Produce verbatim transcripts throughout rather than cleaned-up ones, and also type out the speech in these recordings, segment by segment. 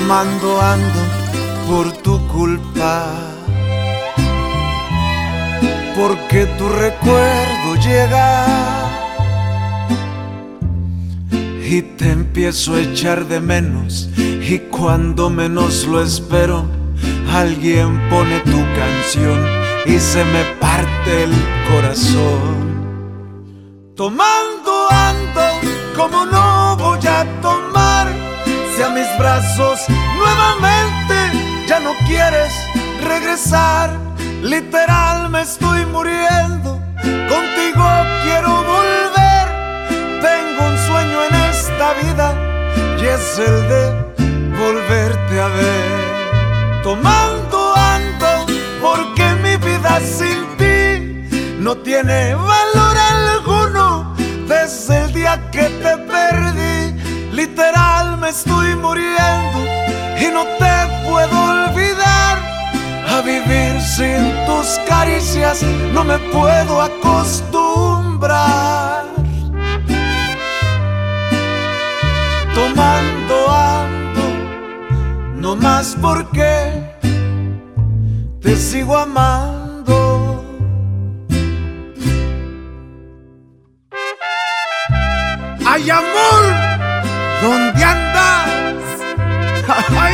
tomando ando por tu culpa, porque tu recuerdo llega y te empiezo a echar de menos, y cuando menos lo espero alguien pone tu canción y se me parte el corazón. Tomando ando como no voy a tomar, si a mis brazos nuevamente ya no quieres regresar. Literal me estoy muriendo, contigo quiero volver. Tengo un sueño en esta vida y es el de volverte a ver. Tomando ando porque mi vida sin ti no tiene valor alguno desde el día que te perdí. Literal me estoy muriendo y no te puedo olvidar. A vivir sin tus caricias no me puedo acostumbrar. Tomando ando, no más porque te sigo amando. ¡Ay, amor! ¿Dónde andas? ¡Ay!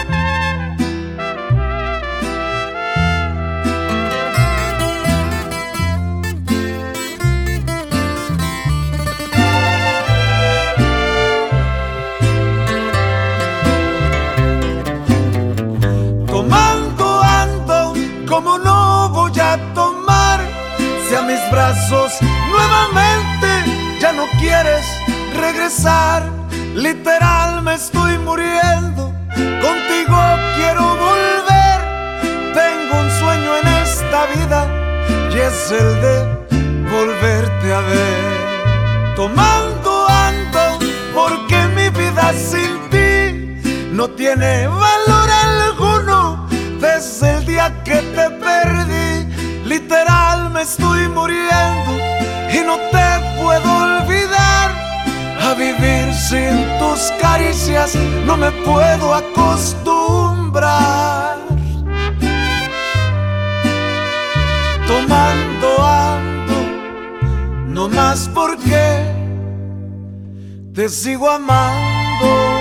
Tomando ando como no voy a tomar, si a mis brazos nuevamente ya no quieres regresar. Literal me estoy muriendo, contigo quiero volver. Tengo un sueño en esta vida y es el de volverte a ver. Tomando ando porque mi vida sin ti no tiene valor alguno desde el día que te perdí. Literal me estoy muriendo y no te puedo olvidar. A vivir sin tus caricias no me puedo acostumbrar. Tomando ando, no más porque te sigo amando.